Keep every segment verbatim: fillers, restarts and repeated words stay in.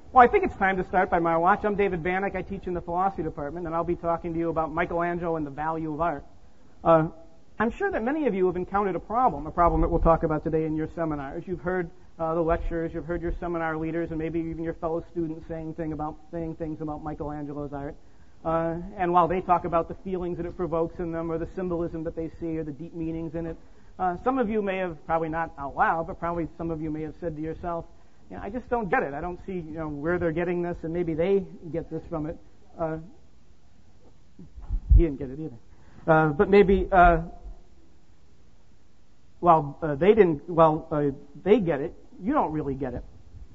Well, I think it's time to start by my watch. I'm David Bannock. I teach in the philosophy department, and I'll be talking to you about Michelangelo and the value of art. Uh, I'm sure that many of you have encountered a problem, a problem that we'll talk about today in your seminars. You've heard uh, the lectures, you've heard your seminar leaders, and maybe even your fellow students saying, thing about, saying things about Michelangelo's art. Uh, and while they talk about the feelings that it provokes in them, or the symbolism that they see, or the deep meanings in it, uh, some of you may have, probably not out loud, but probably some of you may have said to yourself, you know, I just don't get it. I don't see, you know, where they're getting this, and maybe they get this from it. Uh, he didn't get it either. Uh, but maybe, uh, well, uh, they didn't, well, uh, they get it. You don't really get it.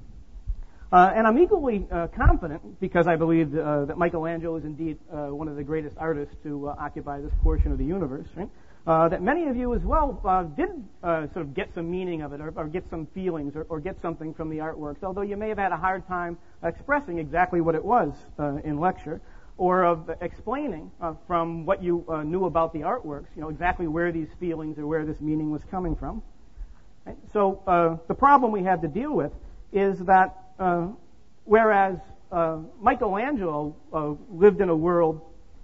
Uh, and I'm equally uh, confident, because I believe uh, that Michelangelo is indeed uh, one of the greatest artists to uh, occupy this portion of the universe, right? Uh, that many of you as well uh, did uh, sort of get some meaning of it, or, or get some feelings, or, or get something from the artworks, although you may have had a hard time expressing exactly what it was uh, in lecture, or of explaining uh, from what you uh, knew about the artworks, you know, exactly where these feelings or where this meaning was coming from. Right? So uh, the problem we had to deal with is that uh, whereas uh, Michelangelo uh, lived in a world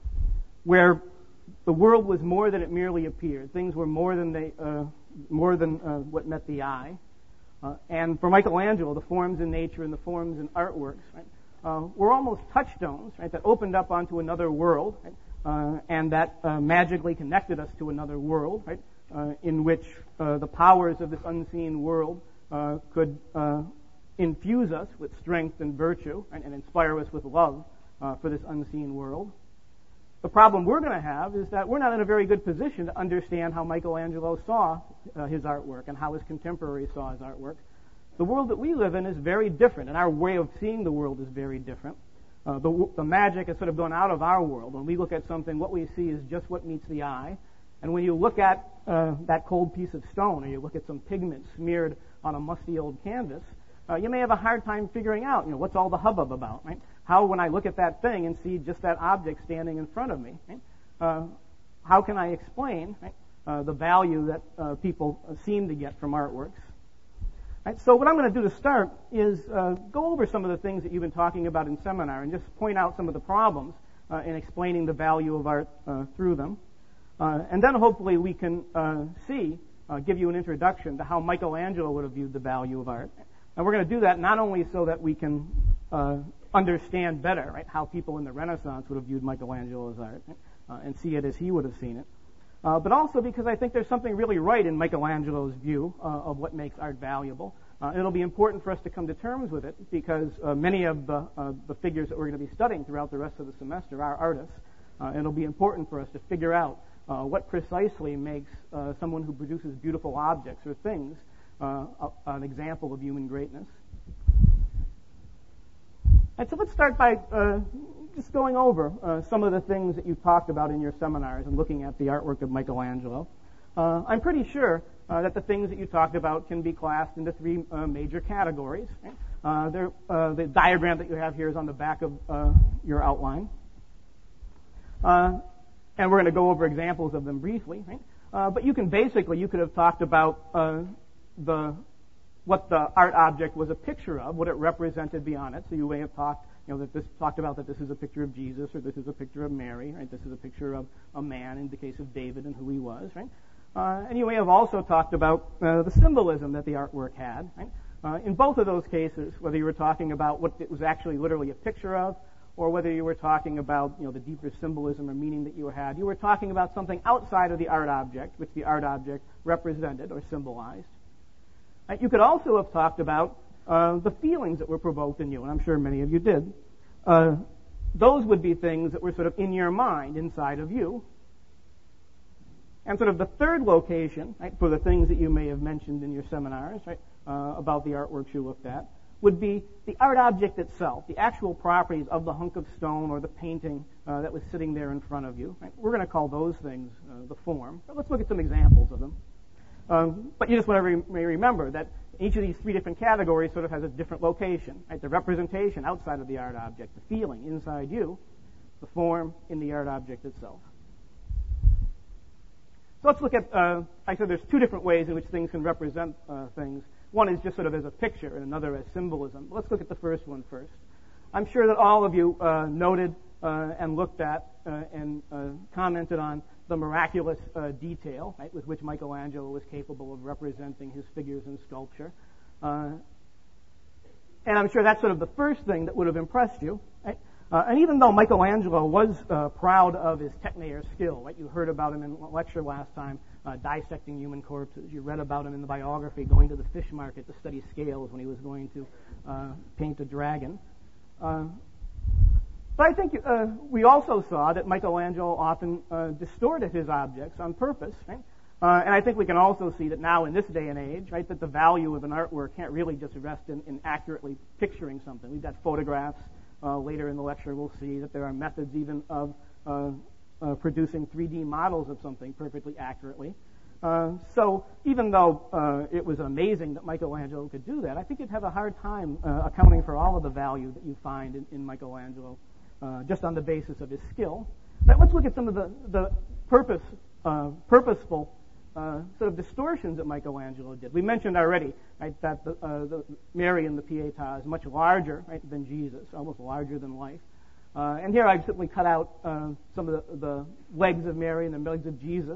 where the world was more than it merely appeared. Things were more than they, uh, more than uh, what met the eye. Uh, and for Michelangelo, the forms in nature and the forms in artworks, right, uh, were almost touchstones, right, that opened up onto another world, right, uh, and that uh, magically connected us to another world, right, uh, in which uh, the powers of this unseen world uh, could uh, infuse us with strength and virtue, right, and inspire us with love uh, for this unseen world. The problem we're going to have is that we're not in a very good position to understand how Michelangelo saw uh, his artwork and how his contemporaries saw his artwork. The world that we live in is very different, and our way of seeing the world is very different. Uh, the, the magic has sort of gone out of our world. When we look at something, what we see is just what meets the eye. And when you look at uh, that cold piece of stone, or you look at some pigment smeared on a musty old canvas, uh, you may have a hard time figuring out, you know, what's all the hubbub about, right? How, when I look at that thing and see just that object standing in front of me, right, uh, how can I explain, right, uh, the value that uh, people seem to get from artworks? Right, so what I'm going to do to start is uh, go over some of the things that you've been talking about in seminar and just point out some of the problems uh, in explaining the value of art uh, through them. Uh, and then hopefully we can uh, see, uh, give you an introduction to how Michelangelo would have viewed the value of art. And we're going to do that not only so that we can uh, understand better, right, how people in the Renaissance would have viewed Michelangelo's art, uh, and see it as he would have seen it, uh, but also because I think there's something really right in Michelangelo's view uh, of what makes art valuable. Uh, it'll be important for us to come to terms with it, because uh, many of the, uh, the figures that we're going to be studying throughout the rest of the semester are artists. Uh, it'll be important for us to figure out uh, what precisely makes uh, someone who produces beautiful objects or things uh, an example of human greatness. And so let's start by uh, just going over uh, some of the things that you talked about in your seminars and looking at the artwork of Michelangelo. Uh, I'm pretty sure uh, that the things that you talked about can be classed into three uh, major categories. Right? Uh, there, uh, the diagram that you have here is on the back of uh, your outline. Uh, and we're going to go over examples of them briefly. Right? Uh, but you can basically, you could have talked about uh, the what the art object was a picture of, what it represented beyond it. So you may have talked, you know, that this talked about that this is a picture of Jesus, or this is a picture of Mary, right? This is a picture of a man in the case of David and who he was, right? Uh, and you may have also talked about uh, the symbolism that the artwork had, right? Uh, in both of those cases, whether you were talking about what it was actually literally a picture of, or whether you were talking about, you know, the deeper symbolism or meaning that you had, you were talking about something outside of the art object, which the art object represented or symbolized. You could also have talked about uh, the feelings that were provoked in you, and I'm sure many of you did. Uh, those would be things that were sort of in your mind, inside of you. And sort of the third location, right, for the things that you may have mentioned in your seminars, right, uh, about the artworks you looked at, would be the art object itself, the actual properties of the hunk of stone or the painting uh, that was sitting there in front of you. Right? We're going to call those things uh, the form. But let's look at some examples of them. Um, but you just want to re- remember that each of these three different categories sort of has a different location. Right? The representation outside of the art object, the feeling inside you, the form in the art object itself. So let's look at, uh, I said there's two different ways in which things can represent uh, things. One is just sort of as a picture and another as symbolism. Let's look at the first one first. I'm sure that all of you uh, noted uh, and looked at uh, and uh, commented on the miraculous uh, detail, right, with which Michelangelo was capable of representing his figures in sculpture. Uh, and I'm sure that's sort of the first thing that would have impressed you, right? Uh, and even though Michelangelo was uh, proud of his technical skill, right? You heard about him in the lecture last time, uh, dissecting human corpses. You read about him in the biography, going to the fish market to study scales when he was going to uh, paint a dragon. Uh, but I think uh, we also saw that Michelangelo often uh, distorted his objects on purpose, right? Uh, and I think we can also see that now in this day and age, right, that the value of an artwork can't really just rest in, in accurately picturing something. We've got photographs. Uh, later in the lecture, we'll see that there are methods even of uh, uh, producing three D models of something perfectly accurately. Uh, so even though uh, it was amazing that Michelangelo could do that, I think you'd have a hard time uh, accounting for all of the value that you find in, in Michelangelo uh, just on the basis of his skill. But let's look at some of the, the purpose, uh, purposeful uh, sort of distortions that Michelangelo did. We mentioned already, right, that the, uh, the Mary in the Pietà is much larger, right, than Jesus, almost larger than life. Uh, and here I've simply cut out uh, some of the, the legs of Mary and the legs of Jesus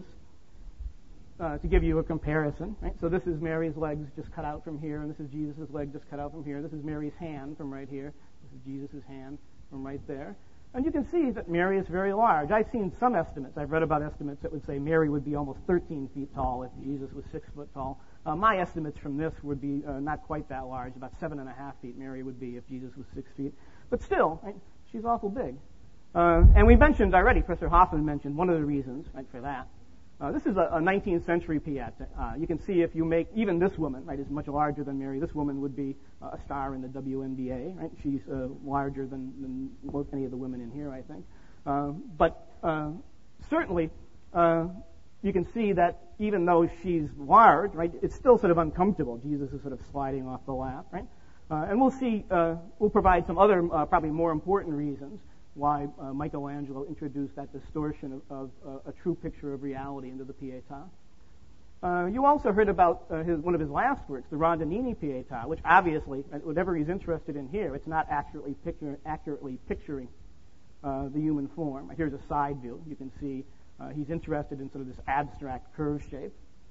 uh, to give you a comparison. Right? So this is Mary's legs just cut out from here, and this is Jesus' leg just cut out from here. This is Mary's hand from right here. This is Jesus' hand from right there. And you can see that Mary is very large. I've seen some estimates. I've read about estimates that would say Mary would be almost thirteen feet tall if Jesus was six foot tall. Uh, my estimates from this would be uh, not quite that large. About seven and a half feet Mary would be if Jesus was six feet. But still, right, she's awful big. Uh, and we mentioned already, Professor Hoffman mentioned one of the reasons, right, for that. Uh, this is a, a nineteenth century Pieta. Uh, you can see if you make, even this woman, right, is much larger than Mary. This woman would be uh, a star in the W N B A, right? She's uh, larger than, than most, any of the women in here, I think. Uh, but uh, certainly, uh, you can see that even though she's large, right, it's still sort of uncomfortable. Jesus is sort of sliding off the lap, right? Uh, and we'll see, uh, we'll provide some other, uh, probably more important reasons why uh, Michelangelo introduced that distortion of, of uh, a true picture of reality into the Pietà. Uh, you also heard about uh, his, one of his last works, the Rondinini Pietà, which obviously, whatever he's interested in here, it's not accurately, picture, accurately picturing uh, the human form. Here's a side view. You can see uh, he's interested in sort of this abstract curve shape.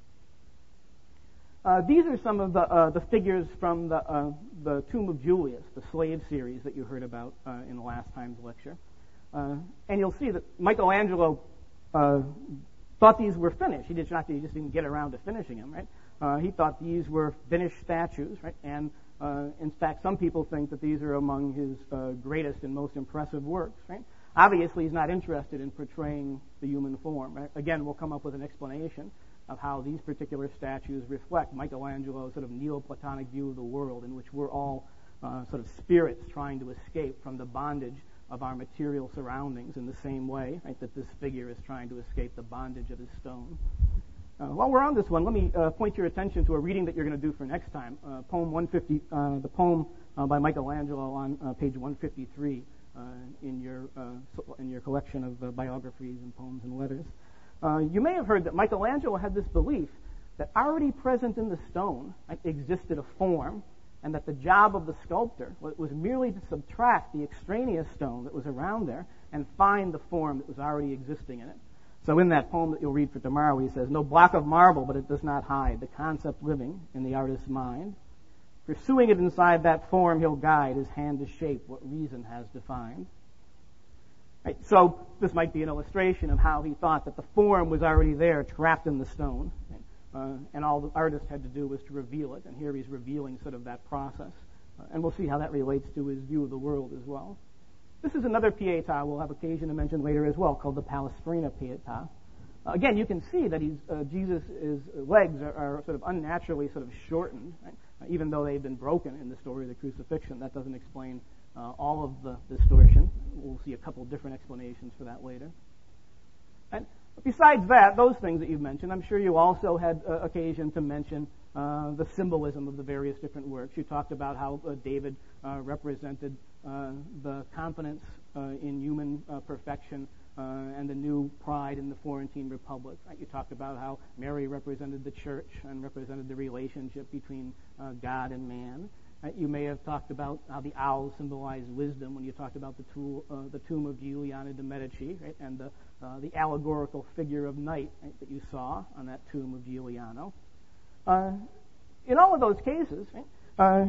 Uh, these are some of the uh, the figures from the uh, the Tomb of Julius, the slave series that you heard about uh, in the last time's lecture. Uh, and you'll see that Michelangelo uh, thought these were finished. He did not, he just didn't get around to finishing them, right? Uh, he thought these were finished statues, right? And uh, in fact, some people think that these are among his uh, greatest and most impressive works, right? Obviously, he's not interested in portraying the human form, right? Again, we'll come up with an explanation of how these particular statues reflect Michelangelo's sort of Neoplatonic view of the world, in which we're all uh, sort of spirits trying to escape from the bondage of our material surroundings in the same way, right, that this figure is trying to escape the bondage of his stone. Uh, while we're on this one, let me uh, point your attention to a reading that you're going to do for next time, uh, poem one fifty, uh, the poem uh, by Michelangelo on uh, page one fifty-three uh, in your uh, in your collection of uh, biographies and poems and letters. Uh, you may have heard that Michelangelo had this belief that already present in the stone, right, existed a form, and that the job of the sculptor was merely to subtract the extraneous stone that was around there and find the form that was already existing in it. So in that poem that you'll read for tomorrow, he says, "No block of marble, but it does not hide the concept living in the artist's mind. Pursuing it inside that form, he'll guide his hand to shape what reason has defined." Right, so this might be an illustration of how he thought that the form was already there, trapped in the stone, right? uh, and all the artist had to do was to reveal it. And here he's revealing sort of that process. Uh, and we'll see how that relates to his view of the world as well. This is another Pietà we'll have occasion to mention later as well, called the Palestrina Pietà. Uh, again, you can see that he's, uh, Jesus' legs are, are sort of unnaturally sort of shortened, right? uh, even though they've been broken in the story of the crucifixion. That doesn't explain uh, all of the distortion. We'll see a couple different explanations for that later. And besides that, those things that you've mentioned, I'm sure you also had uh, occasion to mention uh, the symbolism of the various different works. You talked about how uh, David uh, represented uh, the confidence uh, in human uh, perfection uh, and the new pride in the Florentine Republic. Right? You talked about how Mary represented the church and represented the relationship between uh, God and man. Right? You may have talked about how the owl symbolized wisdom when you talked about the, tool, uh, the tomb of Giuliano de' Medici, right? And the, uh, the allegorical figure of night, right, that you saw on that tomb of Giuliano. Uh, in all of those cases, right, uh,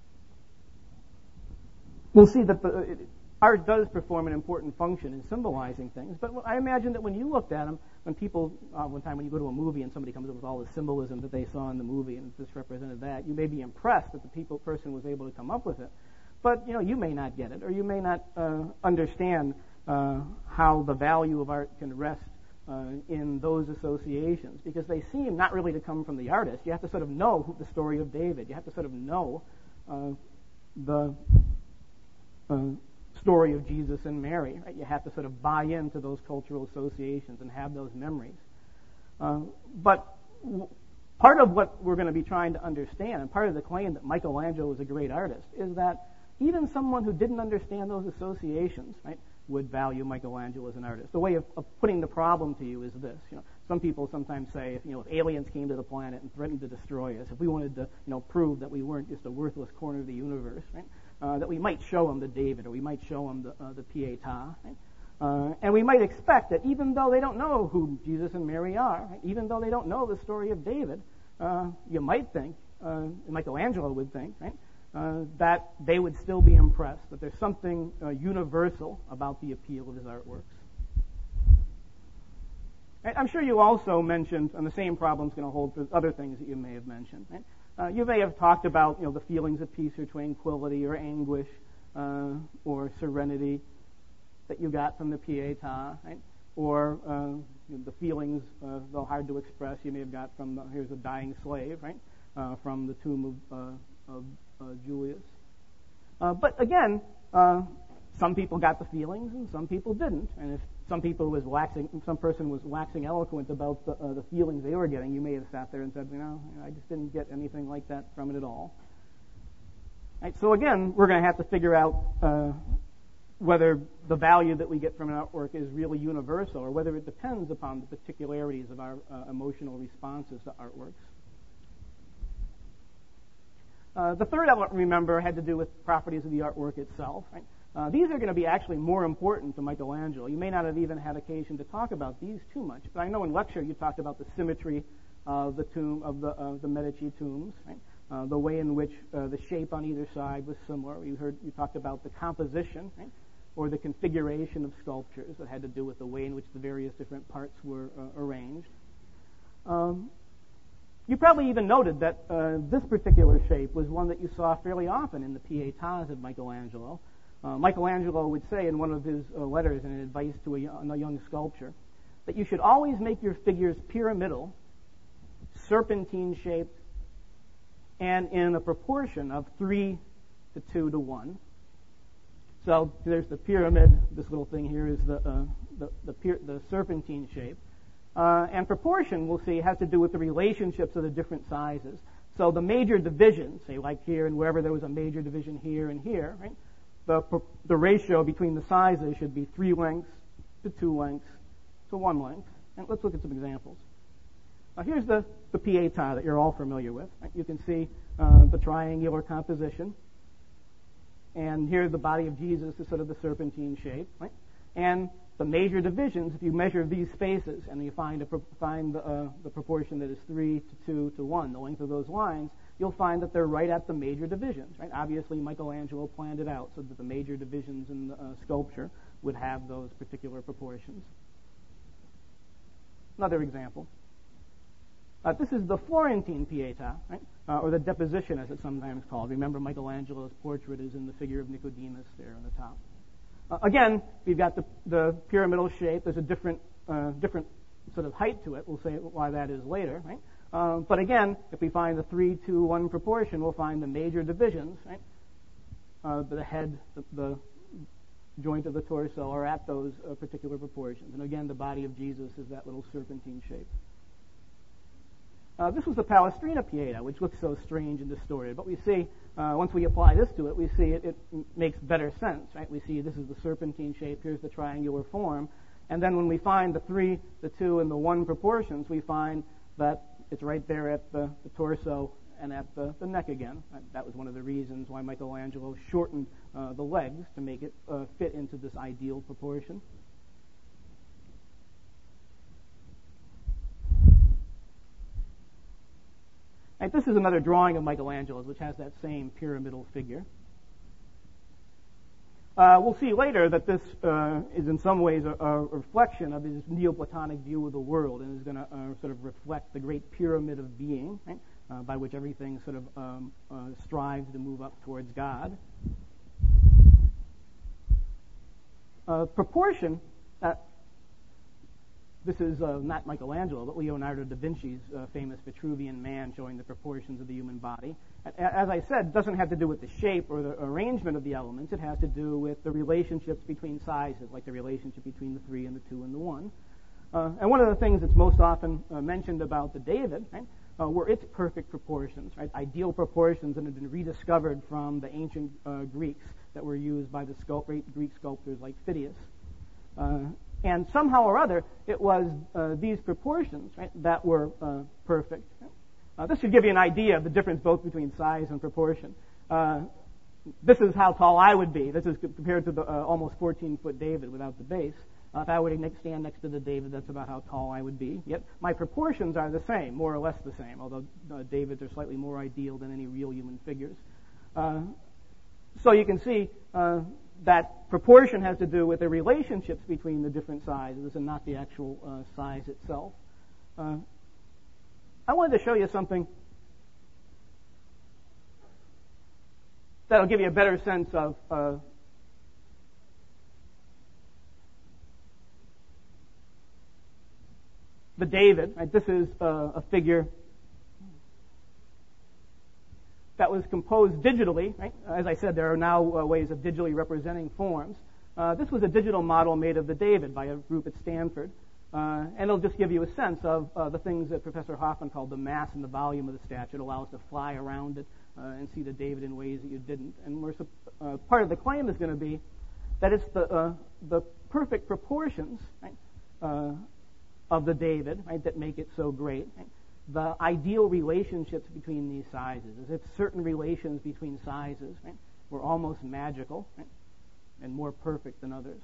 we'll see that the, it, art does perform an important function in symbolizing things, but I imagine that when you looked at them, when people, uh, one time when you go to a movie and somebody comes up with all the symbolism that they saw in the movie and this represented that, you may be impressed that the people, person was able to come up with it. But, you know, you may not get it, or you may not uh, understand uh, how the value of art can rest uh, in those associations, because they seem not really to come from the artist. You have to sort of know who, the story of David. You have to sort of know uh, the uh, story of Jesus and Mary. Right? You have to sort of buy into those cultural associations and have those memories. Uh, but w- part of what we're going to be trying to understand, and part of the claim that Michelangelo was a great artist, is that even someone who didn't understand those associations, right, would value Michelangelo as an artist. The way of, of putting the problem to you is this: you know, some people sometimes say, if, you know, if aliens came to the planet and threatened to destroy us, if we wanted to, you know, prove that we weren't just a worthless corner of the universe, right, uh, that we might show them the David, or we might show them the, uh, the Pietà, right? Uh, and we might expect that even though they don't know who Jesus and Mary are, right, even though they don't know the story of David, uh, you might think, uh, Michelangelo would think, right, Uh, that they would still be impressed, that there's something uh, universal about the appeal of his artworks. Right? I'm sure you also mentioned, and the same problem's going to hold for other things that you may have mentioned. Right? Uh, you may have talked about, you know, the feelings of peace or tranquility or anguish uh, or serenity that you got from the Pietà, right? Or uh, you know, the feelings, uh, though hard to express, you may have got from the, here's a dying slave, right? Uh, from the tomb of, uh, of Uh, Julius. Uh, but again, uh, some people got the feelings and some people didn't. And if some people was waxing, some person was waxing eloquent about the, uh, the feelings they were getting, you may have sat there and said, you know, I just didn't get anything like that from it at all. Right, so again, we're going to have to figure out uh, whether the value that we get from an artwork is really universal, or whether it depends upon the particularities of our uh, emotional responses to artworks. Uh, the third element, remember, had to do with properties of the artwork itself. Right? Uh, these are going to be actually more important to Michelangelo. You may not have even had occasion to talk about these too much, but I know in lecture you talked about the symmetry of the tomb of the of the Medici tombs, right? Uh, the way in which uh, the shape on either side was similar. You heard you talked about the composition, right? Or the configuration of sculptures that had to do with the way in which the various different parts were uh, arranged. Um, You probably even noted that uh, this particular shape was one that you saw fairly often in the Pietàs of Michelangelo. Uh, Michelangelo would say in one of his uh, letters in an advice to a young, a young sculptor that you should always make your figures pyramidal, serpentine-shaped, and in a proportion of three to two to one. So there's the pyramid. This little thing here is the uh, the the, pir- the serpentine shape. Uh, and proportion, we'll see, has to do with the relationships of the different sizes. So the major divisions, say like here and wherever there was a major division here and here, right? The, the ratio between the sizes should be three lengths to two lengths to one length. And let's look at some examples. Uh, here's the, the Pietà that you're all familiar with. Right? You can see uh, the triangular composition. And here the body of Jesus is sort of the serpentine shape, right? And the major divisions, if you measure these spaces and you find a, find the, uh, the proportion that is three to two to one, the length of those lines, you'll find that they're right at the major divisions. Right? Obviously, Michelangelo planned it out so that the major divisions in the uh, sculpture would have those particular proportions. Another example. Uh, this is the Florentine Pietà, right? uh, or the Deposition, as it's sometimes called. Remember, Michelangelo's portrait is in the figure of Nicodemus there on the top. Uh, again, we've got the, the pyramidal shape. There's a different uh, different sort of height to it. We'll say why that is later, right? Uh, but again, if we find the three to one proportion, we'll find the major divisions, right? Uh, the head, the, the joint of the torso are at those uh, particular proportions. And again, the body of Jesus is that little serpentine shape. Uh, this was the Palestrina Pietà, which looks so strange and distorted. But we see, uh, once we apply this to it, we see it, it makes better sense, right? We see this is the serpentine shape, here's the triangular form, And then when we find the three, the two, and the one proportions, we find that it's right there at the, the torso and at the, the neck again. That was one of the reasons why Michelangelo shortened uh, the legs to make it uh, fit into this ideal proportion. And this is another drawing of Michelangelo's, which has that same pyramidal figure. Uh, we'll see later that this uh, is in some ways a, a reflection of his Neoplatonic view of the world, and is going to uh, sort of reflect the great pyramid of being, right, uh, by which everything sort of um, uh, strives to move up towards God. Uh, proportion, uh, this is uh, not Michelangelo, but Leonardo da Vinci's uh, famous Vitruvian Man showing the proportions of the human body. As I said, it doesn't have to do with the shape or the arrangement of the elements. It has to do with the relationships between sizes, like the relationship between the three and the two and the one. Uh, and one of the things that's most often uh, mentioned about the David, right, uh, were its perfect proportions, right, ideal proportions that had been rediscovered from the ancient uh, Greeks that were used by the sculpt- great Greek sculptors like Phidias. Uh, and somehow or other, it was uh, these proportions, right, that were uh, perfect. Right? Uh, this should give you an idea of the difference both between size and proportion. Uh, this is how tall I would be. This is compared to the uh, almost fourteen-foot David without the base. Uh, if I were to stand next to the David, that's about how tall I would be. Yet my proportions are the same, more or less the same, although uh, Davids are slightly more ideal than any real human figures. Uh, so you can see uh, that proportion has to do with the relationships between the different sizes and not the actual uh, size itself. Uh, I wanted to show you something that'll give you a better sense of uh, the David. Right? This is uh, a figure that was composed digitally. Right? As I said, there are now uh, ways of digitally representing forms. Uh, this was a digital model made of the David by a group at Stanford. Uh, and it'll just give you a sense of uh, the things that Professor Hoffman called the mass and the volume of the statue. It allows us to fly around it uh, and see the David in ways that you didn't. And we're, uh, part of the claim is going to be that it's the uh, the perfect proportions, right, uh, of the David, right, that make it so great. Right? The ideal relationships between these sizes, as if certain relations between sizes, right, were almost magical, right, and more perfect than others.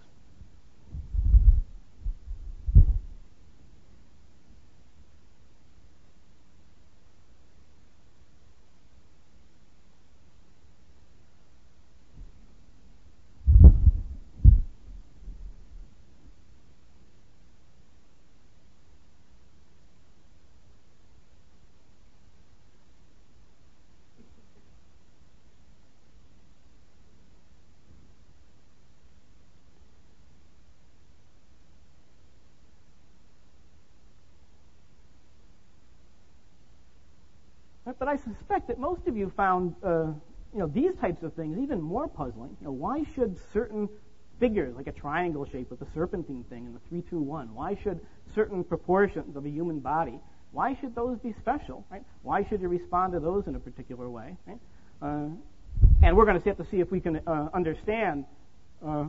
But I suspect that most of you found, uh, you know, these types of things even more puzzling. You know, why should certain figures, like a triangle shape with the serpentine thing and the three two one, why should certain proportions of a human body, why should those be special, right? Why should you respond to those in a particular way, right? Uh, and we're going to have to see if we can uh, understand uh,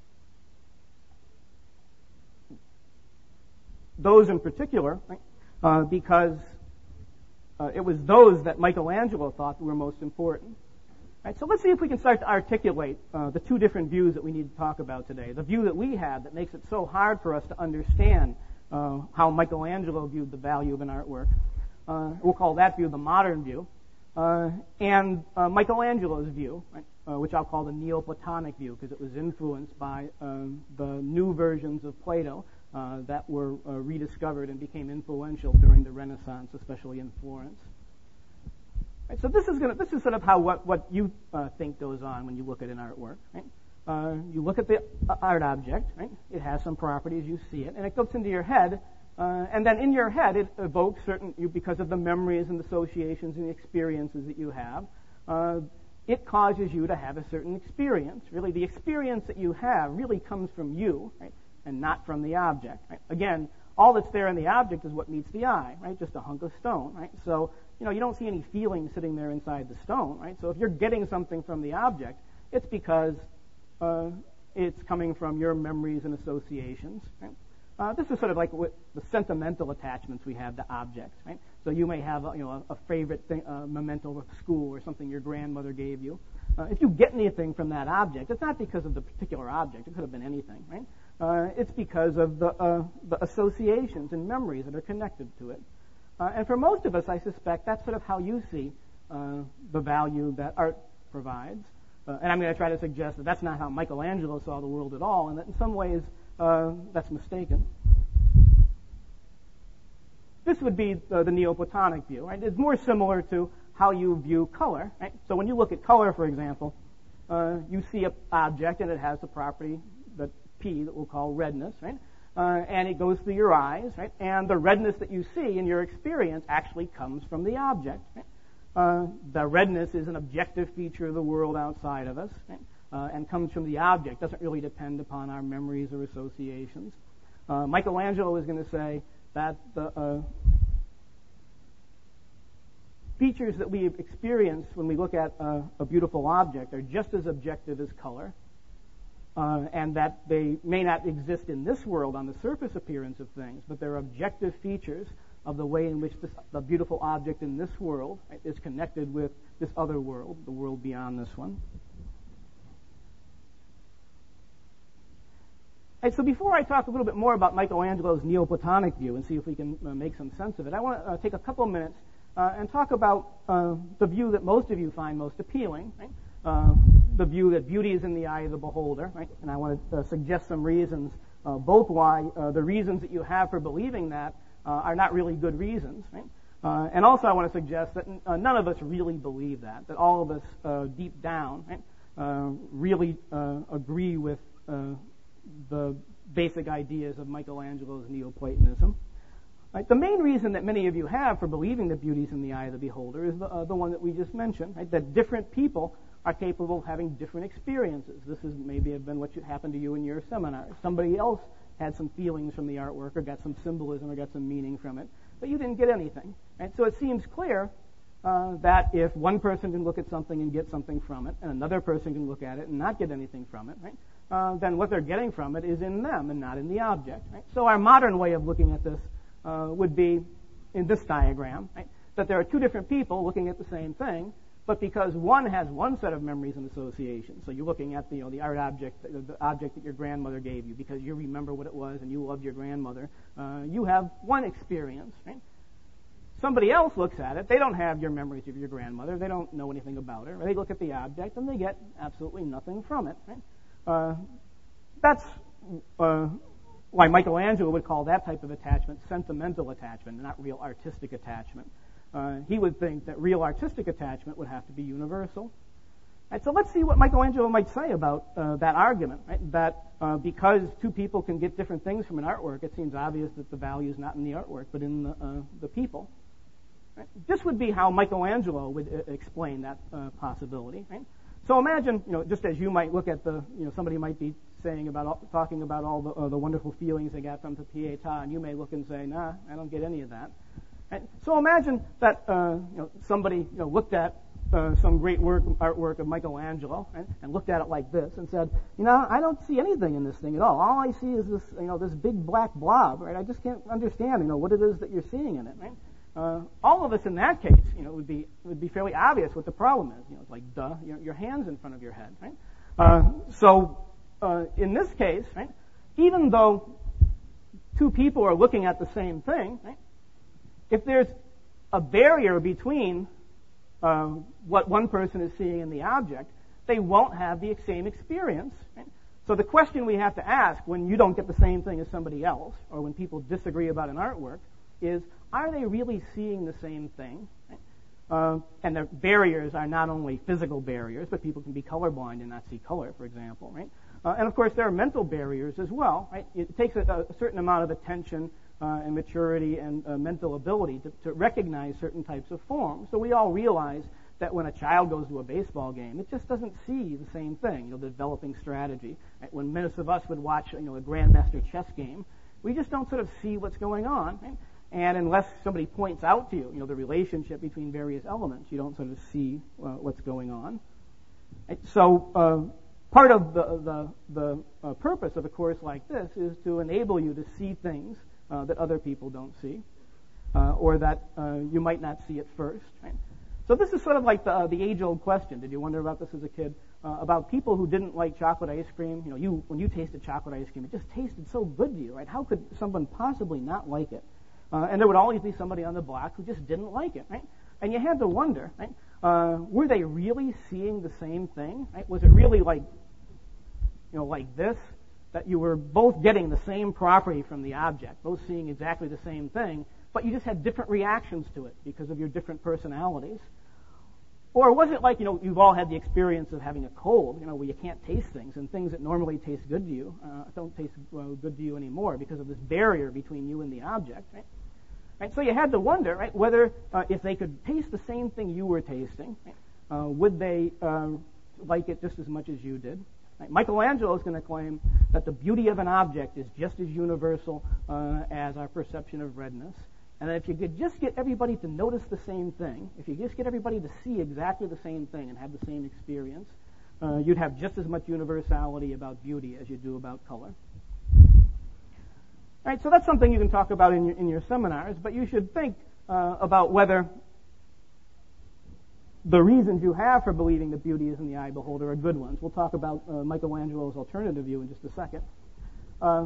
those in particular, right? Uh, because Uh, it was those that Michelangelo thought were most important. Right, so let's see if we can start to articulate uh, the two different views that we need to talk about today. The view that we had that makes it so hard for us to understand uh, how Michelangelo viewed the value of an artwork. Uh, we'll call that view the modern view. Uh, and uh, Michelangelo's view, right, uh, which I'll call the Neoplatonic view, because it was influenced by um, the new versions of Plato uh, that were uh, rediscovered and became influential during the Renaissance, especially in Florence. Right, so this is going to, this is sort of how what, what you uh, think goes on when you look at an artwork. Right? Uh, you look at the art object, right? It has some properties, you see it, and it goes into your head. Uh, and then in your head, it evokes certain, you, because of the memories and associations and experiences that you have, uh, it causes you to have a certain experience. Really, the experience that you have really comes from you, right, and not from the object. Right? Again, all that's there in the object is what meets the eye, right? Just a hunk of stone, right? So, you know, you don't see any feeling sitting there inside the stone, right? So if you're getting something from the object, it's because uh, it's coming from your memories and associations, right? Uh, this is sort of like what the sentimental attachments we have to objects, right? So you may have, a, you know, a, a favorite thing, uh, memento of school or something your grandmother gave you. Uh, if you get anything from that object, it's not because of the particular object. It could have been anything, right? Uh, it's because of the, uh, the associations and memories that are connected to it. Uh, and for most of us, I suspect that's sort of how you see uh, the value that art provides. Uh, and I'm going to try to suggest that that's not how Michelangelo saw the world at all, and that in some ways uh, that's mistaken. This would be uh, the Neoplatonic view, right? It's more similar to how you view color, right? So when you look at color, for example, uh, you see an object and it has the property, that P, that we'll call redness, right? Uh, and it goes through your eyes, right? And the redness that you see in your experience actually comes from the object, right? Uh, the redness is an objective feature of the world outside of us, right? uh, and comes from the object. Doesn't really depend upon our memories or associations. Uh, Michelangelo is going to say that the uh, features that we experience when we look at uh, a beautiful object are just as objective as color, uh, and that they may not exist in this world on the surface appearance of things, but they're objective features of the way in which this, the beautiful object in this world, right, is connected with this other world, the world beyond this one. Right, so before I talk a little bit more about Michelangelo's Neoplatonic view and see if we can uh, make some sense of it, I want to uh, take a couple of minutes uh, and talk about uh, the view that most of you find most appealing, right? uh, the view that beauty is in the eye of the beholder, right? And I want to uh, suggest some reasons, uh, both why uh, the reasons that you have for believing that Uh, are not really good reasons, right? Uh, and also I want to suggest that uh, none of us really believe that, that all of us uh, deep down, right, uh, really uh, agree with uh, the basic ideas of Michelangelo's Neoplatonism. Right? The main reason that many of you have for believing that beauty is in the eye of the beholder is the, uh, the one that we just mentioned, right? That different people are capable of having different experiences. This is maybe have been what happened to you in your seminar. Somebody else had some feelings from the artwork or got some symbolism or got some meaning from it, but you didn't get anything. Right? So it seems clear uh, that if one person can look at something and get something from it, and another person can look at it and not get anything from it, right? uh, then what they're getting from it is in them and not in the object. Right? So our modern way of looking at this uh, would be in this diagram, right? That there are two different people looking at the same thing, but because one has one set of memories and associations, so you're looking at the, you know, the art object, the, the object that your grandmother gave you because you remember what it was and you loved your grandmother, uh, you have one experience, right? Somebody else looks at it, they don't have your memories of your grandmother, they don't know anything about her, they look at the object and they get absolutely nothing from it, right? Uh, that's uh, why Michelangelo would call that type of attachment sentimental attachment, not real artistic attachment. Uh, he would think that real artistic attachment would have to be universal. Right, so let's see what Michelangelo might say about uh, that argument, right? That uh, because two people can get different things from an artwork, it seems obvious that the value is not in the artwork, but in the, uh, the people. Right? This would be how Michelangelo would uh, explain that uh, possibility. Right? So imagine, you know, just as you might look at the, you know, somebody might be saying about, all, talking about all the, uh, the wonderful feelings they got from the Pietà, and you may look and say, nah, I don't get any of that. Right? So imagine that uh, you know, somebody you know, looked at uh, some great work, artwork of Michelangelo, right, and looked at it like this and said, you know, I don't see anything in this thing at all. All I see is this, you know, this big black blob, right? I just can't understand, you know, what it is that you're seeing in it, right? Uh, all of us in that case, you know, would be would be fairly obvious what the problem is. You know, it's like, duh, your, your hand's in front of your head, right? Uh, so uh, in this case, right, even though two people are looking at the same thing, right? If there's a barrier between uh, what one person is seeing and the object, they won't have the same experience. Right? So the question we have to ask when you don't get the same thing as somebody else, or when people disagree about an artwork, is, are they really seeing the same thing? Right? Uh, and the barriers are not only physical barriers, but people can be colorblind and not see color, for example. Right? Uh, and of course, there are mental barriers as well. Right? It takes a, a certain amount of attention Uh, and maturity and uh, mental ability to, to recognize certain types of forms. So we all realize that when a child goes to a baseball game, it just doesn't see the same thing, you know, the developing strategy. Right? When most of us would watch, you know, a grandmaster chess game, we just don't sort of see what's going on. Right? And unless somebody points out to you, you know, the relationship between various elements, you don't sort of see uh, what's going on. Right? So uh, part of the the, the uh, purpose of a course like this is to enable you to see things uh, that other people don't see, uh, or that uh, you might not see at first. Right? So this is sort of like the uh, the age-old question. Did you wonder about this as a kid? Uh, about people who didn't like chocolate ice cream. You know, you when you tasted chocolate ice cream, it just tasted so good to you, right? How could someone possibly not like it? Uh, and there would always be somebody on the block who just didn't like it, right? And you had to wonder, right? Uh, were they really seeing the same thing? Right? Was it really like, you know, like this, that you were both getting the same property from the object, both seeing exactly the same thing, but you just had different reactions to it because of your different personalities? Or was it like, you know, you've all had the experience of having a cold, you know, where you can't taste things, and things that normally taste good to you uh, don't taste uh, good to you anymore because of this barrier between you and the object, right? Right? So you had to wonder, right, whether uh, if they could taste the same thing you were tasting, right, uh, would they uh, like it just as much as you did? Right? Michelangelo is going to claim that the beauty of an object is just as universal uh, as our perception of redness. And that if you could just get everybody to notice the same thing, if you just get everybody to see exactly the same thing and have the same experience, uh, you'd have just as much universality about beauty as you do about color. All right, so that's something you can talk about in your, in your seminars, but you should think uh, about whether the reasons you have for believing that beauty is in the eye of the beholder are good ones. We'll talk about uh, Michelangelo's alternative view in just a second. Uh,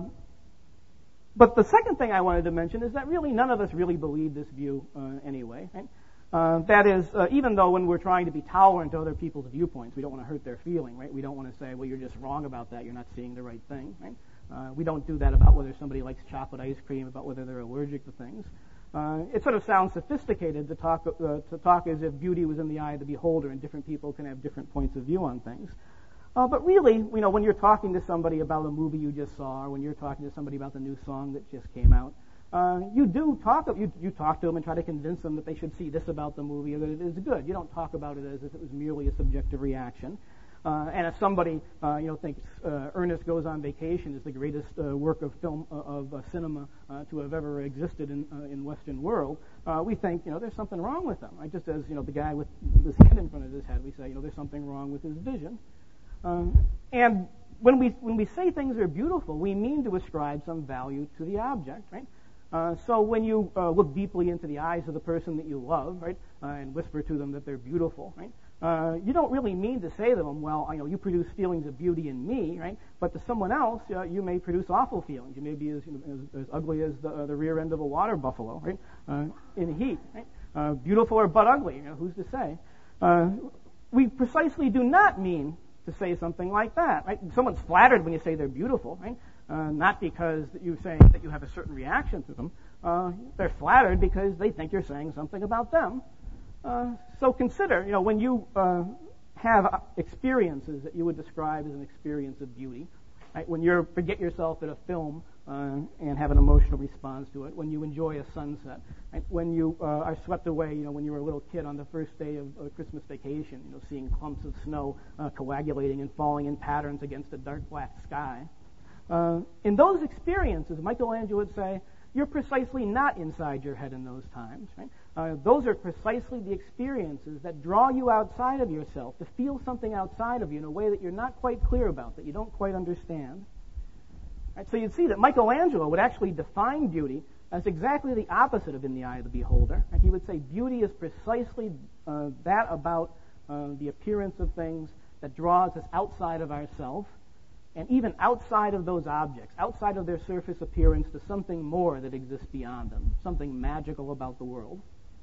But the second thing I wanted to mention is that really none of us really believe this view uh, anyway. Right? Uh, that is, uh, even though when we're trying to be tolerant to other people's viewpoints, we don't want to hurt their feeling, right? We don't want to say, well, you're just wrong about that. You're not seeing the right thing, right? Uh, we don't do that about whether somebody likes chocolate ice cream, about whether they're allergic to things. Uh, it sort of sounds sophisticated to talk uh, to talk as if beauty was in the eye of the beholder, and different people can have different points of view on things. Uh, but really, you know, when you're talking to somebody about a movie you just saw, or when you're talking to somebody about the new song that just came out, uh, you do talk. You, you talk to them and try to convince them that they should see this about the movie, or that it is good. You don't talk about it as if it was merely a subjective reaction. Uh, and if somebody, uh, you know, thinks uh, Ernest Goes on Vacation is the greatest uh, work of film uh, of uh, cinema uh, to have ever existed in uh, in Western world, uh, we think, you know, there's something wrong with them. Right? Just as, you know, the guy with this hand in front of his head, we say, you know, there's something wrong with his vision. Uh, and when we when we say things are beautiful, we mean to ascribe some value to the object, right? Uh, so when you uh, look deeply into the eyes of the person that you love, right, uh, and whisper to them that they're beautiful, right, uh, you don't really mean to say to them, well, you know, you produce feelings of beauty in me, right? But to someone else, uh, you may produce awful feelings. You may be as, you know, as, as ugly as the, uh, the rear end of a water buffalo, right, uh, in heat, right? Uh, beautiful or but ugly, you know, who's to say? Uh, we precisely do not mean to say something like that, right? Someone's flattered when you say they're beautiful, right? Uh, not because you're saying that you have a certain reaction to them. Uh, they're flattered because they think you're saying something about them. Uh, so consider, you know, when you uh, have experiences that you would describe as an experience of beauty, right? When you forget yourself at a film uh, and have an emotional response to it, when you enjoy a sunset, right? When you uh, are swept away, you know, when you were a little kid on the first day of a Christmas vacation, you know, seeing clumps of snow uh, coagulating and falling in patterns against a dark black sky. Uh, in those experiences, Michelangelo would say, you're precisely not inside your head in those times, right? Uh, those are precisely the experiences that draw you outside of yourself, to feel something outside of you in a way that you're not quite clear about, that you don't quite understand. Right? So you'd see that Michelangelo would actually define beauty as exactly the opposite of in the eye of the beholder. Right? He would say beauty is precisely uh, that about uh, the appearance of things that draws us outside of ourselves, and even outside of those objects, outside of their surface appearance, to something more that exists beyond them, something magical about the world.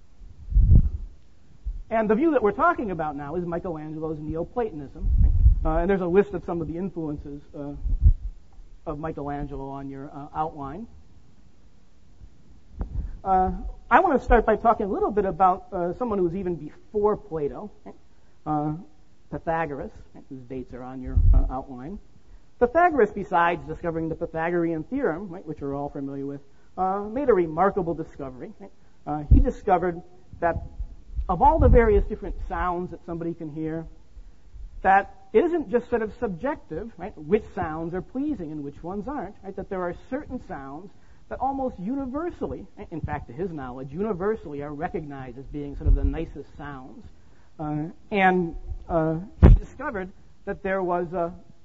And the view that we're talking about now is Michelangelo's Neoplatonism. Uh, and there's a list of some of the influences uh, of Michelangelo on your uh, outline. Uh, I want to start by talking a little bit about uh, someone who was even before Plato, uh, Pythagoras, whose dates are on your uh, outline. Pythagoras, besides discovering the Pythagorean theorem, right, which we're all familiar with, uh, made a remarkable discovery. Right? Uh, he discovered that of all the various different sounds that somebody can hear, that it isn't just sort of subjective, right, which sounds are pleasing and which ones aren't, right, that there are certain sounds that almost universally, in fact, to his knowledge, universally are recognized as being sort of the nicest sounds. Uh, and uh, he discovered that there was a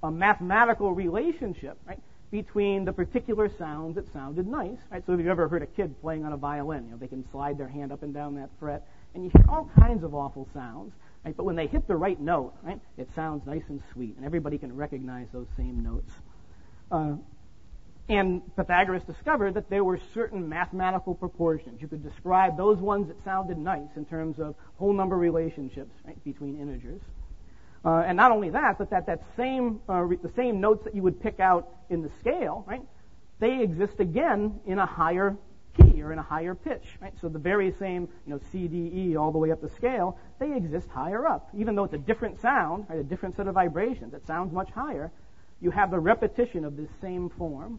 a mathematical relationship, right, between the particular sounds that sounded nice, right? So if you've ever heard a kid playing on a violin, you know, they can slide their hand up and down that fret, and you hear all kinds of awful sounds, right? But when they hit the right note, right, it sounds nice and sweet, and everybody can recognize those same notes. Uh, and Pythagoras discovered that there were certain mathematical proportions. You could describe those ones that sounded nice in terms of whole number relationships, right, between integers. Uh, and not only that, but that that same uh, re- the same notes that you would pick out in the scale, right, they exist again in a higher key or in a higher pitch, right? So the very same, you know, C, D, E all the way up the scale, they exist higher up. Even though it's a different sound, right, a different set of vibrations, it sounds much higher, you have the repetition of this same form.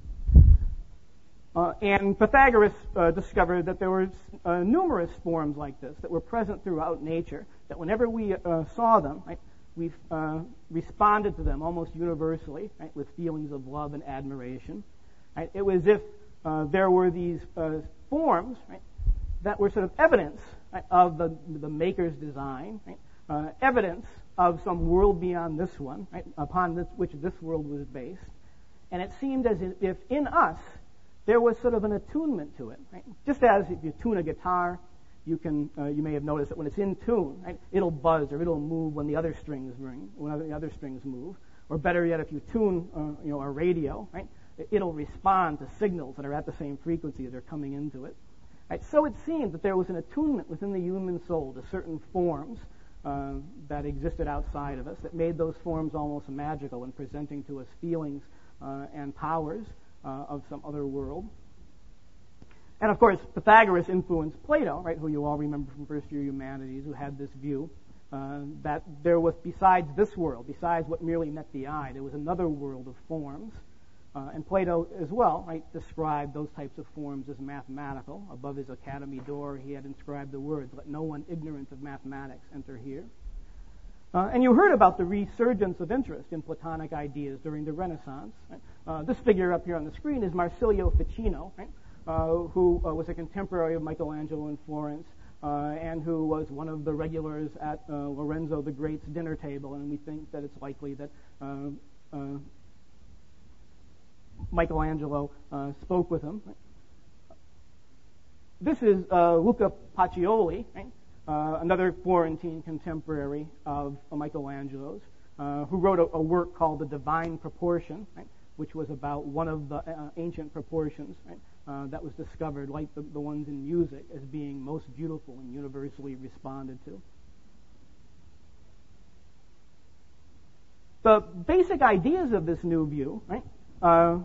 Uh, and Pythagoras uh, discovered that there were uh, numerous forms like this that were present throughout nature, that whenever we uh, saw them, right, we uh, responded to them almost universally, right, with feelings of love and admiration. Right? It was as if uh, there were these uh, forms, right, that were sort of evidence, right, of the, the maker's design, right, uh, evidence of some world beyond this one, right, upon this, which this world was based. And it seemed as if in us there was sort of an attunement to it. Right? Just as if you tune a guitar, you can uh, you may have noticed that when it's in tune, right, it'll buzz or it'll move when the other strings ring, when the other strings move. Or better yet, if you tune uh, you know a radio, right, it'll respond to signals that are at the same frequency as they're coming into it. Right? So it seemed that there was an attunement within the human soul to certain forms uh, that existed outside of us that made those forms almost magical in presenting to us feelings uh, and powers uh, of some other world. And of course, Pythagoras influenced Plato, right, who you all remember from first year humanities, who had this view uh, that there was, besides this world, besides what merely met the eye, there was another world of forms. Uh, and Plato as well, right, described those types of forms as mathematical. Above his academy door, he had inscribed the words, "Let no one ignorant of mathematics enter here." Uh, and you heard about the resurgence of interest in Platonic ideas during the Renaissance. Right? Uh, this figure up here on the screen is Marsilio Ficino, right? Uh, who uh, was a contemporary of Michelangelo in Florence, uh, and who was one of the regulars at uh, Lorenzo the Great's dinner table, and we think that it's likely that uh, uh, Michelangelo uh, spoke with him. Right? This is uh, Luca Pacioli, right? uh, another Florentine contemporary of uh, Michelangelo's, uh, who wrote a, a work called The Divine Proportion, right? Which was about one of the uh, ancient proportions, right? Uh, that was discovered, like the, the ones in music, as being most beautiful and universally responded to. The basic ideas of this new view, right, uh,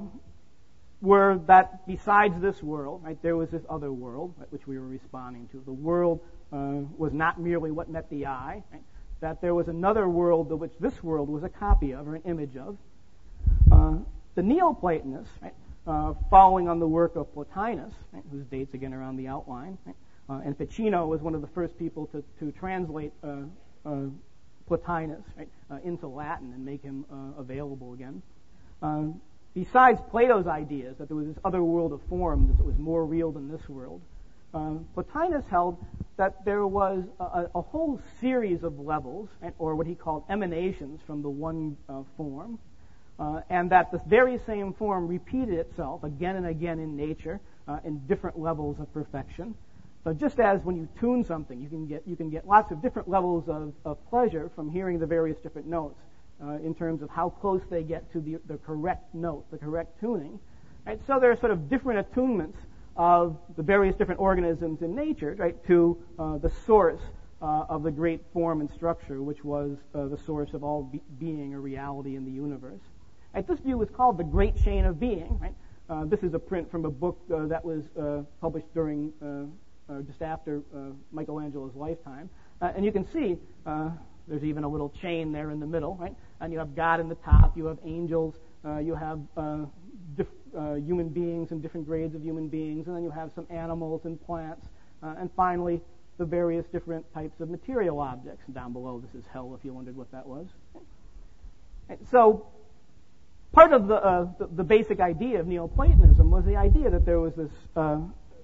were that besides this world, right, there was this other world, right, which we were responding to. The world uh, was not merely what met the eye, right, that there was another world of which this world was a copy of or an image of. Uh, the Neoplatonists, right, Uh, following on the work of Plotinus, right, whose dates again are on the outline, right, uh, and Ficino was one of the first people to, to translate uh, uh, Plotinus, right, uh, into Latin and make him uh, available again. Um, besides Plato's ideas that there was this other world of forms that was more real than this world, uh, Plotinus held that there was a, a whole series of levels, right, or what he called emanations from the one uh, form. Uh, and that the very same form repeated itself again and again in nature uh, in different levels of perfection. So just as when you tune something, you can get you can get lots of different levels of, of pleasure from hearing the various different notes uh, in terms of how close they get to the, the correct note, the correct tuning. Right? So there are sort of different attunements of the various different organisms in nature, right, to uh, the source uh, of the great form and structure, which was uh, the source of all be- being or reality in the universe. Right, this view is called the Great Chain of Being. Right? Uh, this is a print from a book uh, that was uh, published during, uh, uh, just after uh, Michelangelo's lifetime. Uh, and you can see uh, there's even a little chain there in the middle, right? And you have God in the top, you have angels, uh, you have uh, diff- uh, human beings and different grades of human beings, and then you have some animals and plants, uh, and finally the various different types of material objects. Down below, this is hell, if you wondered what that was. Right? So, part of the, uh, the, the basic idea of Neoplatonism was the idea that there was this uh,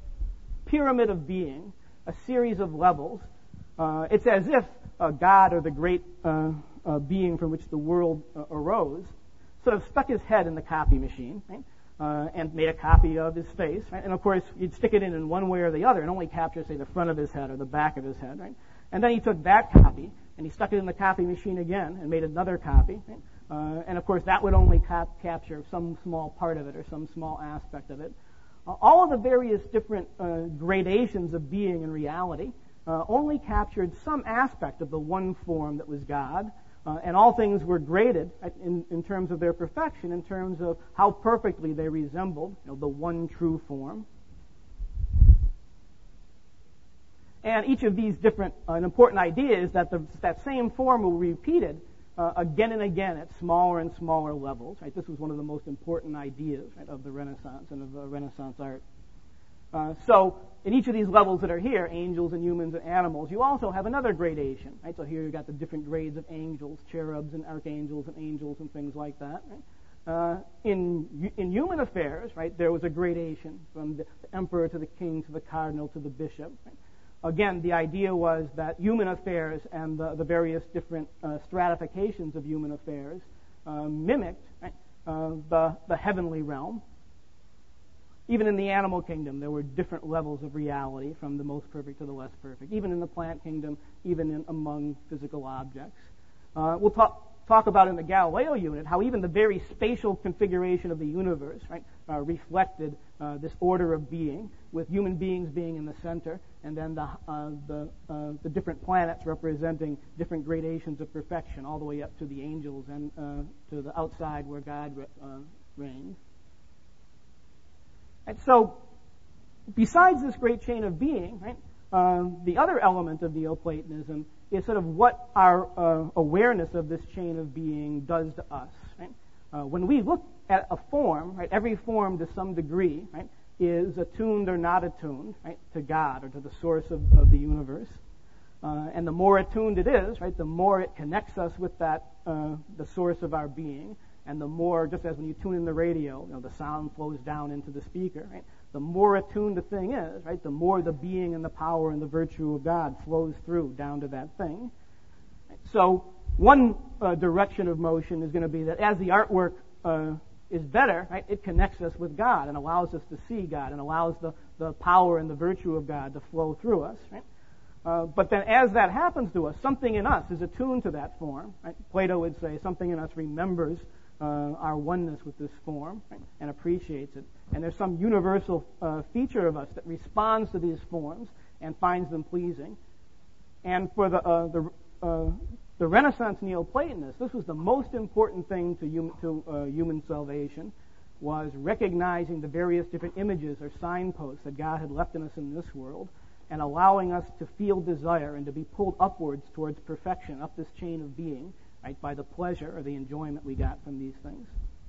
pyramid of being, a series of levels. Uh, it's as if uh, God, or the great uh, uh, being from which the world uh, arose, sort of stuck his head in the copy machine, right? Uh, and made a copy of his face, right? And of course, you'd stick it in in one way or the other and only capture, say, the front of his head or the back of his head, right? And then he took that copy and he stuck it in the copy machine again and made another copy, right? Uh, and of course, that would only cap- capture some small part of it or some small aspect of it. Uh, all of the various different uh, gradations of being and reality uh, only captured some aspect of the one form that was God. Uh, and all things were graded in, in terms of their perfection, in terms of how perfectly they resembled, you know, the one true form. And each of these different, uh, an important idea is that the, that same form will be repeated uh, again and again at smaller and smaller levels. Right? This was one of the most important ideas, right, of the Renaissance and of uh, Renaissance art. Uh, so in each of these levels that are here, angels and humans and animals, you also have another gradation. Right? So here you've got the different grades of angels, cherubs and archangels and angels and things like that. Right? Uh, in in human affairs, right, there was a gradation from the, the emperor to the king to the cardinal to the bishop. Right? Again, the idea was that human affairs and the, the various different uh, stratifications of human affairs uh, mimicked, right, uh, the the heavenly realm. Even in the animal kingdom, there were different levels of reality, from the most perfect to the less perfect. Even in the plant kingdom, even in, among physical objects. Uh, we'll talk, talk about in the Galileo unit how even the very spatial configuration of the universe, right, uh, reflected uh, this order of being, with human beings being in the center, and then the uh, the, uh, the different planets representing different gradations of perfection, all the way up to the angels and uh, to the outside where God uh, reigned. And so, besides this great chain of being, right, um, the other element of Neoplatonism is sort of what our uh, awareness of this chain of being does to us. Right? Uh, when we look at a form, right, every form to some degree, right, is attuned or not attuned, right, to God or to the source of, of the universe. Uh, and the more attuned it is, right, the more it connects us with that, uh, the source of our being. And the more, just as when you tune in the radio, you know, the sound flows down into the speaker, right? The more attuned the thing is, right, the more the being and the power and the virtue of God flows through down to that thing. Right? So one uh, direction of motion is going to be that as the artwork uh, is better, right, it connects us with God and allows us to see God and allows the, the power and the virtue of God to flow through us, right? Uh, but then as that happens to us, something in us is attuned to that form. Right? Plato would say something in us remembers Uh, our oneness with this form, right, and appreciates it. And there's some universal uh, feature of us that responds to these forms and finds them pleasing. And for the uh, the, uh, the Renaissance Neoplatonists, this was the most important thing to, hum- to uh, human salvation, was recognizing the various different images or signposts that God had left in us in this world, and allowing us to feel desire and to be pulled upwards towards perfection, up this chain of being, right, by the pleasure or the enjoyment we got from these things.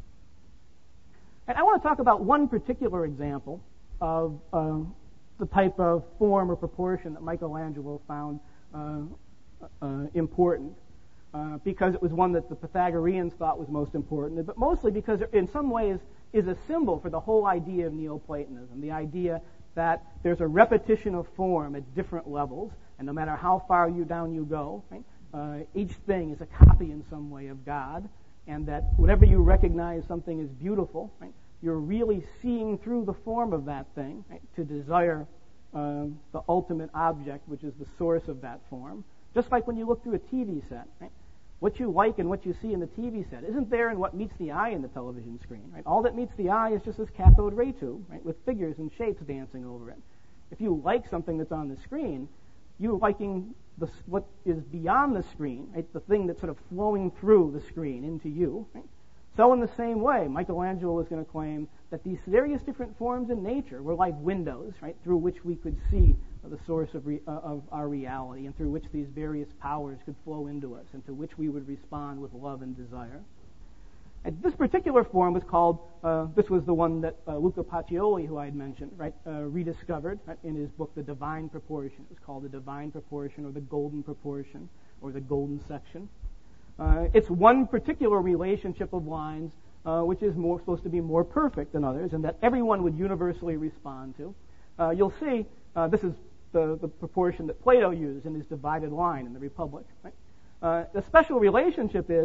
And I want to talk about one particular example of uh, the type of form or proportion that Michelangelo found uh, uh, important, uh, because it was one that the Pythagoreans thought was most important, but mostly because it in some ways is a symbol for the whole idea of Neoplatonism, the idea that there's a repetition of form at different levels, and no matter how far you down you go, right, Uh, each thing is a copy in some way of God, and that whenever you recognize something as beautiful, right, you're really seeing through the form of that thing, right, to desire uh, the ultimate object, which is the source of that form. Just like when you look through a T V set, right, what you like and what you see in the T V set isn't there in what meets the eye in the television screen. Right? All that meets the eye is just this cathode ray tube, right, with figures and shapes dancing over it. If you like something that's on the screen, you liking the, what is beyond the screen, right? The thing that's sort of flowing through the screen into you. Right? So in the same way, Michelangelo is going to claim that these various different forms in nature were like windows, right, through which we could see the source of, re, uh, of our reality, and through which these various powers could flow into us, and to which we would respond with love and desire. And this particular form was called, uh, this was the one that uh, Luca Pacioli, who I had mentioned, right, uh, rediscovered, right, in his book, The Divine Proportion. It was called The Divine Proportion, or The Golden Proportion, or The Golden Section. Uh, it's one particular relationship of lines uh, which is more supposed to be more perfect than others, and that everyone would universally respond to. Uh, you'll see, uh, this is the, the proportion that Plato used in his divided line in the Republic. Right? Uh, the special relationship is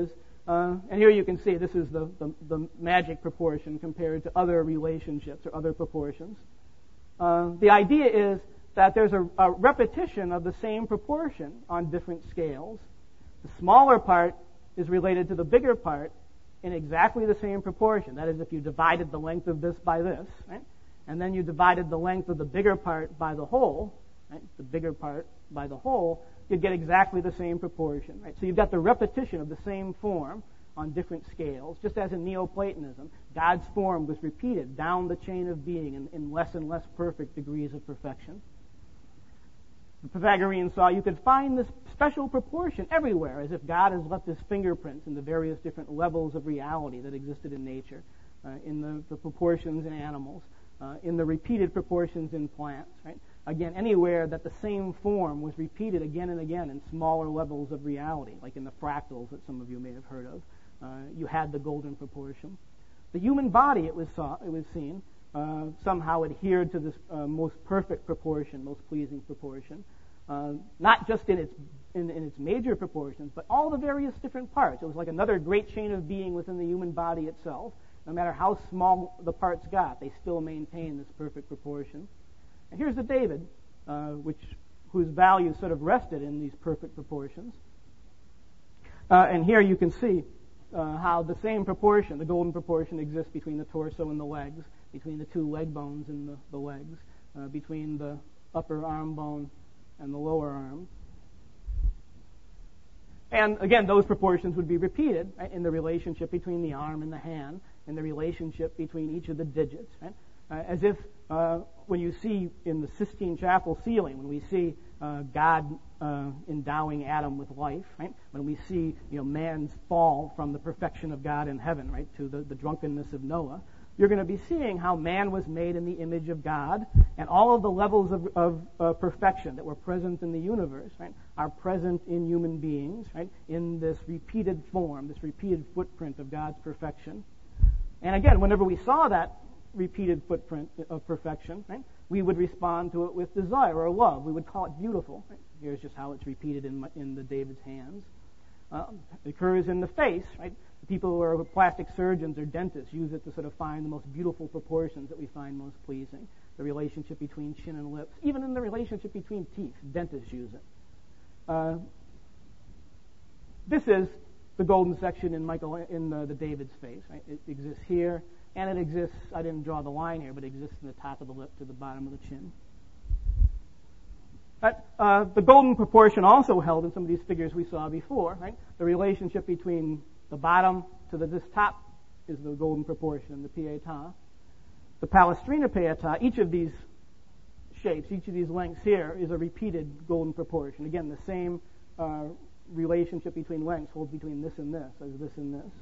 Uh, and here you can see this is the, the, the magic proportion compared to other relationships or other proportions. Uh, the idea is that there's a, a repetition of the same proportion on different scales. The smaller part is related to the bigger part in exactly the same proportion. That is, if you divided the length of this by this, right, and then you divided the length of the bigger part by the whole, right, the bigger part by the whole, you'd get exactly the same proportion. Right? So you've got the repetition of the same form on different scales. Just as in Neoplatonism, God's form was repeated down the chain of being in, in less and less perfect degrees of perfection. The Pythagoreans saw you could find this special proportion everywhere, as if God has left his fingerprints in the various different levels of reality that existed in nature, uh, in the, the proportions in animals, uh, in the repeated proportions in plants. Right? Again, anywhere that the same form was repeated again and again in smaller levels of reality, like in the fractals that some of you may have heard of, uh, you had the golden proportion. The human body, it was, saw, it was seen, uh, somehow adhered to this uh, most perfect proportion, most pleasing proportion, uh, not just in its in, in its major proportions, but all the various different parts. It was like another great chain of being within the human body itself. No matter how small the parts got, they still maintain this perfect proportion. And here's the David, uh, which whose value sort of rested in these perfect proportions. Uh, and here you can see uh, how the same proportion, the golden proportion, exists between the torso and the legs, between the two leg bones in the, the legs, uh, between the upper arm bone and the lower arm. And again, those proportions would be repeated, right, in the relationship between the arm and the hand, in the relationship between each of the digits, right? Uh, as if uh, when you see in the Sistine Chapel ceiling, when we see uh, God uh, endowing Adam with life, right? When we see, you know, man's fall from the perfection of God in heaven, right, to the, the drunkenness of Noah, you're going to be seeing how man was made in the image of God, and all of the levels of, of uh, perfection that were present in the universe, right, are present in human beings, right, in this repeated form, this repeated footprint of God's perfection. And again, whenever we saw that repeated footprint of perfection, right, we would respond to it with desire or love. We would call it beautiful. Right? Here's just how it's repeated in, in the David's hands. Uh, it occurs in the face, right? People who are plastic surgeons or dentists use it to sort of find the most beautiful proportions that we find most pleasing. The relationship between chin and lips, even in the relationship between teeth, dentists use it. Uh, this is the golden section in Michael in the, the David's face. Right? It exists here, and it exists. I didn't draw the line here, but it exists from the top of the lip to the bottom of the chin. But, uh, the golden proportion also held in some of these figures we saw before. Right? The relationship between the bottom to the, this top is the golden proportion, the pietà. The Palestrina pietà, each of these shapes, each of these lengths here is a repeated golden proportion. Again, the same uh, relationship between lengths holds between this and this, as this and this.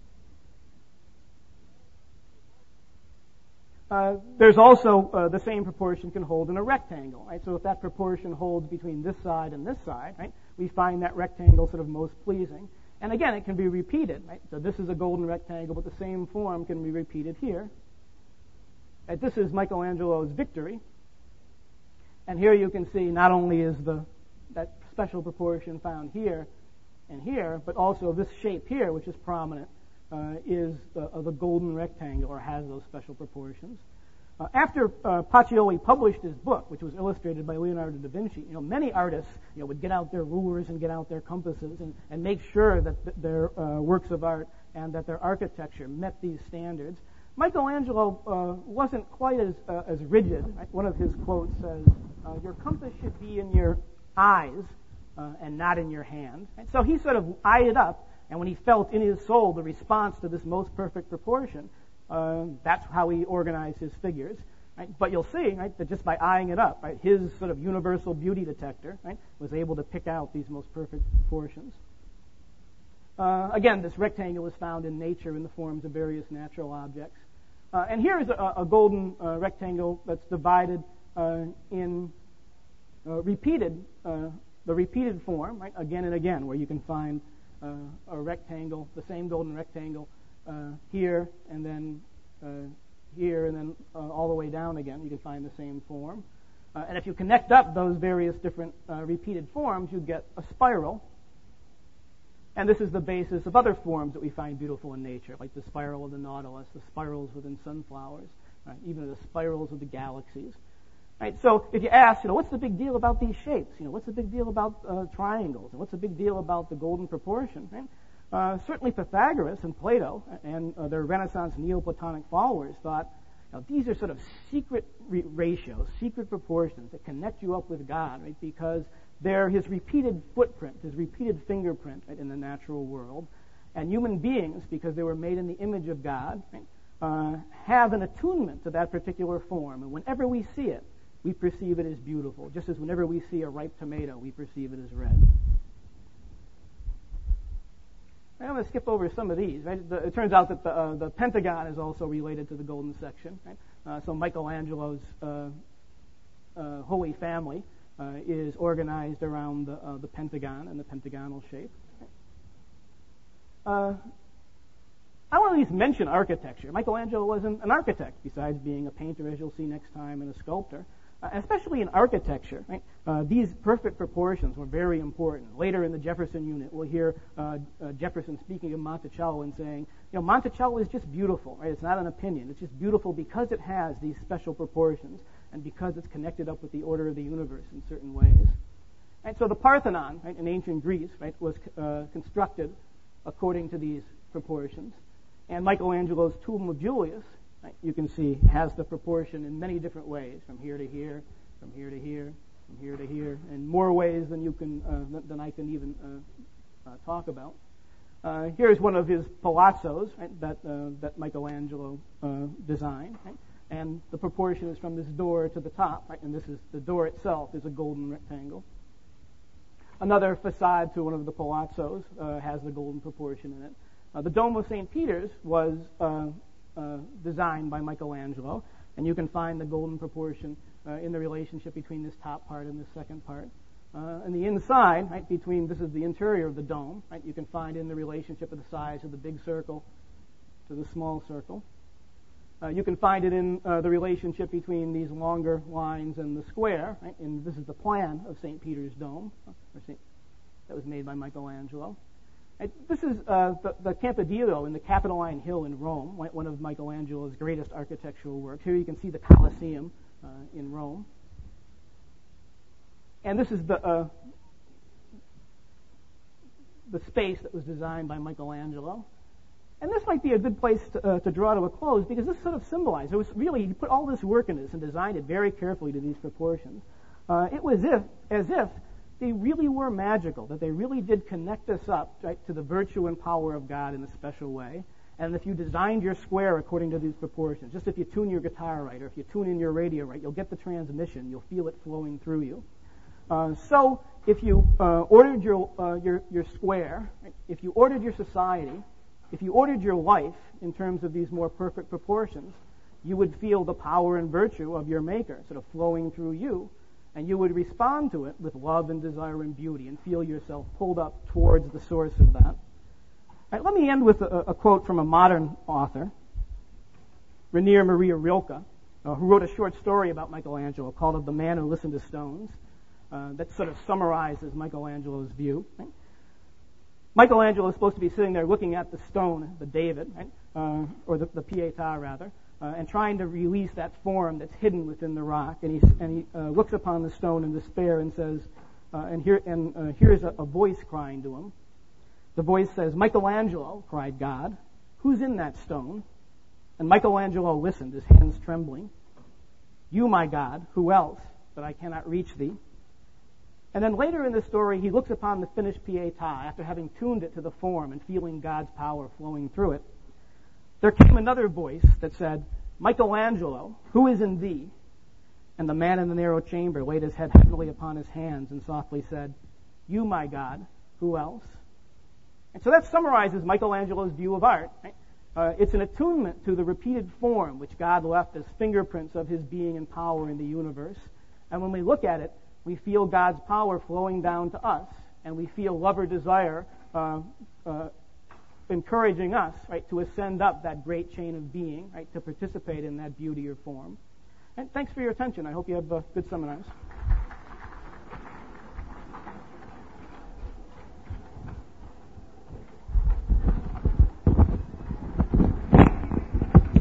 Uh, there's also uh, the same proportion can hold in a rectangle, right? So if that proportion holds between this side and this side, right, we find that rectangle sort of most pleasing. And again, it can be repeated, right? So this is a golden rectangle, but the same form can be repeated here. Right? This is Michelangelo's Victory. And here you can see not only is the that special proportion found here and here, but also this shape here, which is prominent, uh, is the, uh, the golden rectangle, or has those special proportions. Uh, after uh, Pacioli published his book, which was illustrated by Leonardo da Vinci, you know, many artists, you know, would get out their rulers and get out their compasses and, and make sure that th- their uh, works of art and that their architecture met these standards. Michelangelo uh, wasn't quite as uh, as rigid. Right? One of his quotes says, uh, "Your compass should be in your eyes uh, and not in your hand." Right? So he sort of eyed it up, and when he felt in his soul the response to this most perfect proportion, Uh, that's how he organized his figures, right? But you'll see, right, that just by eyeing it up, right, his sort of universal beauty detector, right, was able to pick out these most perfect proportions. Uh, again, this rectangle is found in nature in the forms of various natural objects. Uh, and here is a, a golden uh, rectangle that's divided uh, in uh, repeated, uh, the repeated form, right, again and again, where you can find uh, a rectangle, the same golden rectangle, Uh, here and then uh, here and then uh, all the way down again. You can find the same form. Uh, and if you connect up those various different uh, repeated forms, you get a spiral. And this is the basis of other forms that we find beautiful in nature, like the spiral of the nautilus, the spirals within sunflowers, right? Even the spirals of the galaxies. Right? So if you ask, you know, what's the big deal about these shapes? You know, what's the big deal about uh, triangles? And what's the big deal about the golden proportion? Right? Uh, certainly Pythagoras and Plato and uh, their Renaissance Neoplatonic followers thought, you know, these are sort of secret re- ratios, secret proportions that connect you up with God, right? Because they're his repeated footprint, his repeated fingerprint, right, in the natural world. And human beings, because they were made in the image of God, right, uh, have an attunement to that particular form. And whenever we see it, we perceive it as beautiful, just as whenever we see a ripe tomato, we perceive it as red. I'm going to skip over some of these. Right? The, it turns out that the, uh, the Pentagon is also related to the golden section. Right? Uh, so Michelangelo's uh, uh, Holy Family uh, is organized around the, uh, the Pentagon and the pentagonal shape. Uh, I want to at least mention architecture. Michelangelo wasn't an architect, besides being a painter, as you'll see next time, and a sculptor. Uh, especially in architecture, right? Uh, these perfect proportions were very important. Later in the Jefferson unit, we'll hear uh, uh, Jefferson speaking of Monticello and saying, you know, Monticello is just beautiful, right? It's not an opinion. It's just beautiful because it has these special proportions and because it's connected up with the order of the universe in certain ways. Right? So the Parthenon, right, in ancient Greece, right, was uh, constructed according to these proportions. And Michelangelo's Tomb of Julius, you can see, has the proportion in many different ways, from here to here, from here to here, from here to here, in more ways than you can uh, than I can even uh, uh, talk about. Uh, here's one of his palazzos, right, that uh, that Michelangelo uh, designed, right? And the proportion is from this door to the top, right? And this is the door itself is a golden rectangle. Another facade to one of the palazzos uh, has the golden proportion in it. Uh, the Dome of Saint Peter's was uh, Uh, designed by Michelangelo, and you can find the golden proportion uh, in the relationship between this top part and this second part. Uh, and the inside, right, between, this is the interior of the dome, right, you can find in the relationship of the size of the big circle to the small circle. Uh, you can find it in uh, the relationship between these longer lines and the square, right, and this is the plan of Saint Peter's Dome, or Saint, that was made by Michelangelo. Right, this is uh, the, the Campidoglio in the Capitoline Hill in Rome, one of Michelangelo's greatest architectural works. Here you can see the Colosseum uh, in Rome. And this is the uh, the space that was designed by Michelangelo. And this might be a good place to, uh, to draw to a close, because this sort of symbolized, it was really, he put all this work in this and designed it very carefully to these proportions. Uh, it was if, as if they really were magical, that they really did connect us up, right, to the virtue and power of God in a special way. And if you designed your square according to these proportions, just if you tune your guitar right, or if you tune in your radio right, you'll get the transmission, you'll feel it flowing through you. Uh, so if you uh, ordered your, uh, your, your square, right, if you ordered your society, if you ordered your life in terms of these more perfect proportions, you would feel the power and virtue of your Maker sort of flowing through you. And you would respond to it with love and desire and beauty and feel yourself pulled up towards the source of that. All right, let me end with a, a quote from a modern author, Rainer Maria Rilke, uh, who wrote a short story about Michelangelo called The Man Who Listened to Stones, uh, that sort of summarizes Michelangelo's view. Right? Michelangelo is supposed to be sitting there looking at the stone, the David, right? uh, or the, the Pietà, rather, Uh, and trying to release that form that's hidden within the rock. And he, and he uh, looks upon the stone in despair and says, uh, and here and uh, here's a, a voice crying to him. The voice says, "Michelangelo," cried God, "who's in that stone?" And Michelangelo listened, his hands trembling. "You, my God, who else? But I cannot reach thee." And then later in the story, he looks upon the finished Pietà after having tuned it to the form and feeling God's power flowing through it. There came another voice that said, "Michelangelo, who is in thee?" And the man in the narrow chamber laid his head heavily upon his hands and softly said, "You, my God, who else?" And so that summarizes Michelangelo's view of art. Right? Uh, it's an attunement to the repeated form which God left as fingerprints of his being and power in the universe. And when we look at it, we feel God's power flowing down to us, and we feel love or desire uh, uh, encouraging us, right, to ascend up that great chain of being, right, to participate in that beauty or form. And thanks for your attention. I hope you have uh, good seminars.